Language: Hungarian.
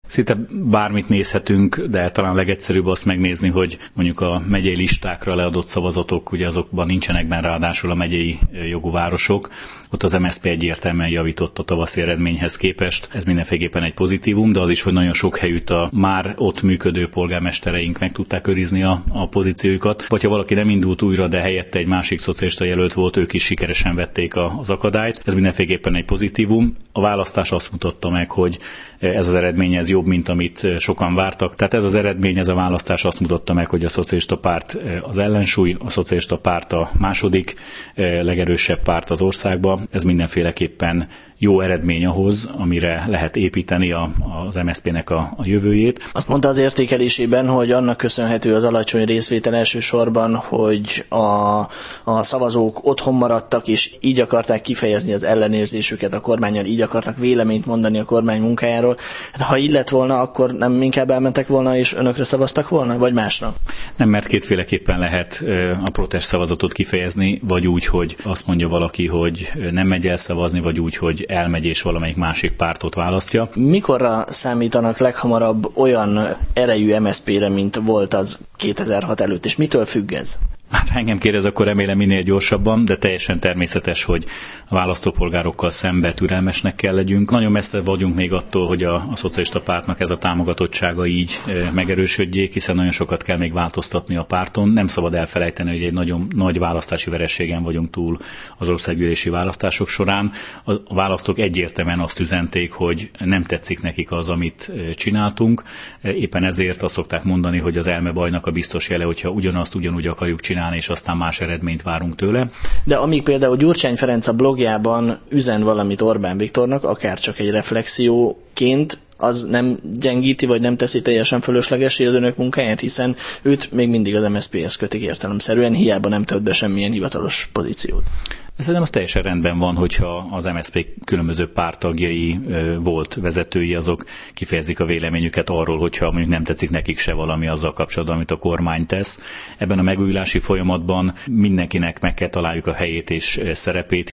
Szinte bármit nézhetünk, de talán legegyszerűbb azt megnézni, hogy mondjuk a megyei listákra leadott szavazatok, ugye azokban nincsenek benne ráadásul a megyei jogú városok. Ott az MSZP egyértelműen javított a tavaszi eredményhez képest. Ez mindenféleképpen egy pozitívum, de az is, hogy nagyon sok helyütt a már ott működő polgármestereink meg tudták őrizni a pozíciójukat. Vagy ha valaki nem indult újra, de helyette egy másik szocialista jelölt volt, ők is sikeresen vették az akadályt. Ez mindenféleképpen egy pozitívum. A választás azt mutatta meg, hogy ez az eredmény ez jobb, mint amit sokan vártak. Tehát ez az eredmény, ez a választás azt mutatta meg, hogy a szocialista párt az ellensúly, a szocialista párt a második legerősebb párt az országban. Ez mindenféleképpen jó eredmény ahhoz, amire lehet építeni az MSZP-nek a jövőjét. Azt mondta az értékelésében, hogy annak köszönhető az alacsony részvétel elsősorban, hogy a szavazók otthon maradtak, és így akarták kifejezni az ellenérzésüket a kormánnyal, így akartak véleményt mondani a kormány munkájáról. Hát, ha így lett volna, akkor nem inkább elmentek volna, és önökre szavaztak volna, vagy másra? Nem, mert kétféleképpen lehet a protest szavazatot kifejezni, vagy úgy, hogy azt mondja valaki, hogy nem megy el szavazni, vagy úgy, hogy elmegy és valamelyik másik pártot választja. Mikorra számítanak leghamarabb olyan erejű MSZP-re, mint volt az 2006 előtt, és mitől függ ez? Hát ha engem kérdez, akkor remélem minél gyorsabban, de teljesen természetes, hogy a választópolgárokkal szembe türelmesnek kell legyünk. Nagyon messze vagyunk még attól, hogy a szocialista pártnak ez a támogatottsága így megerősödjék, hiszen nagyon sokat kell még változtatni a párton. Nem szabad elfelejteni, hogy egy nagyon nagy választási vereségen vagyunk túl az országgyűlési választások során. A választók egyértelműen azt üzenték, hogy nem tetszik nekik az, amit csináltunk. Éppen ezért azt szokták mondani, hogy az elmebajnak a biztos jele, hogyha ugyanazt ugyanúgy akarjuk csinálni, és aztán más eredményt várunk tőle. De amíg például Gyurcsány Ferenc a blogjában üzen valamit Orbán Viktornak, akár csak egy reflexióként, az nem gyengíti, vagy nem teszi teljesen fölöslegessé az önök munkáját, hiszen őt még mindig az MSZP-hez kötik értelemszerűen, hiába nem tölt be semmilyen hivatalos pozíciót. Szerintem az teljesen rendben van, hogyha az MSZP különböző párttagjai, volt vezetői, azok kifejezik a véleményüket arról, hogyha mondjuk nem tetszik nekik se valami azzal kapcsolatban, amit a kormány tesz. Ebben a megújulási folyamatban mindenkinek meg kell találjuk a helyét és szerepét,